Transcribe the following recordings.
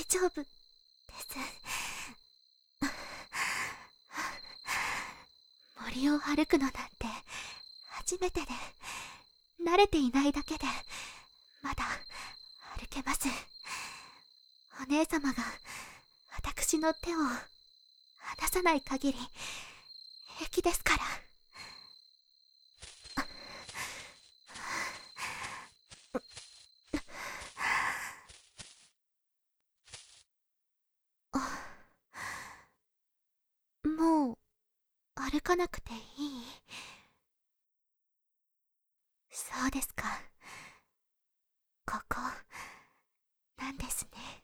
丈夫です。森を歩くのなんて初めてで、慣れていないだけでまだ歩けます。お姉様が私の手を離さない限り平気ですから。もう歩かなくていい？そうですか。ここなんですね。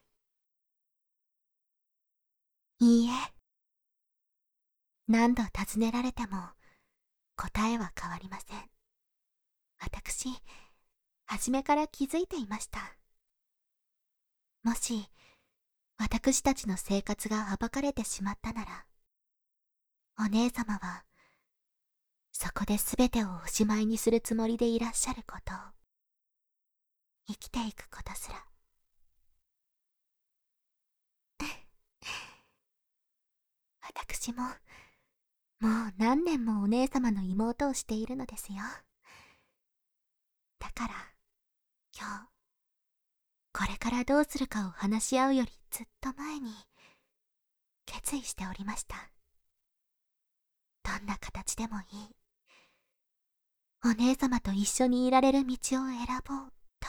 いいえ、何度尋ねられても答えは変わりません。私、初めから気づいていました。もし私たちの生活が暴かれてしまったなら、お姉様はそこで全てをおしまいにするつもりでいらっしゃることを、生きていくことすら。私ももう何年もお姉様の妹をしているのですよ。だから今日、これからどうするかを話し合うよりずっと前に決意しておりました。どんな形でもいい、お姉様と一緒にいられる道を選ぼうと。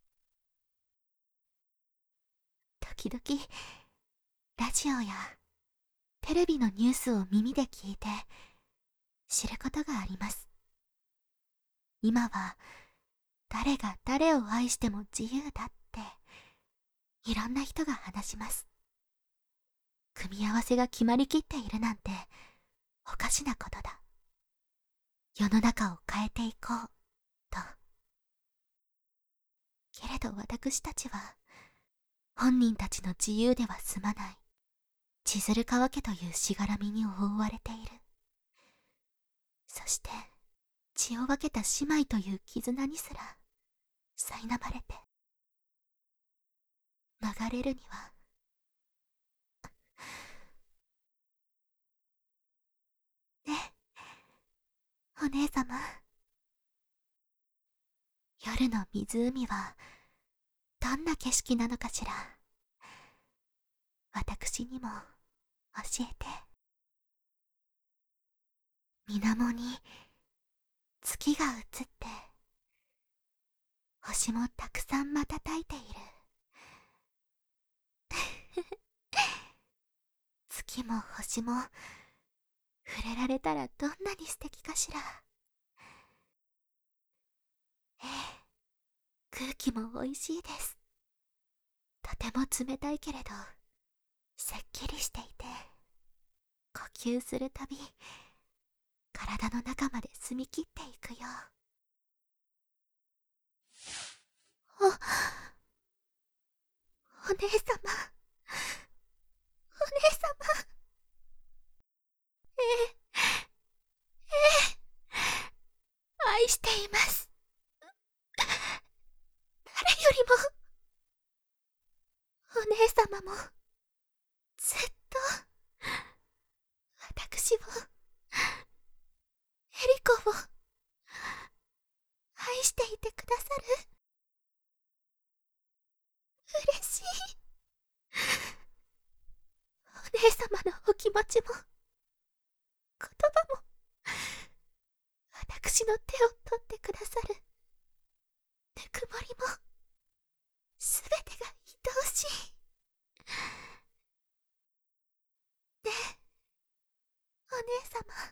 時々ラジオやテレビのニュースを耳で聞いて知ることがあります。今は誰が誰を愛しても自由だっていろんな人が話します。組み合わせが決まりきっているなんておかしなことだ。世の中を変えていこうと。けれど私たちは本人たちの自由では済まない千鶴川家というしがらみに覆われている。そして血を分けた姉妹という絆にすら苛まれて、流れるにはね。お姉様、夜の湖はどんな景色なのかしら。私にも教えて。水面に月が映って星もたくさん瞬いている。月も星も触れられたらどんなに素敵かしら。ええ、空気も美味しいです。とても冷たいけれどせっきりしていて、呼吸するたび体の中まで澄み切っていくよ。お姉様、お姉様。ええ、ええ、愛しています。誰よりもお姉様もずっと私を、エリコを愛していてくださる。嬉しい。お姉様のお気持ちも言葉も私の手を取ってくださるぬくもりもすべてが愛おしい。ねえ、お姉様、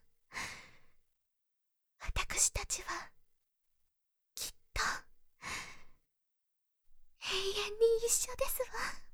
私たちはきっと永遠に一緒ですわ。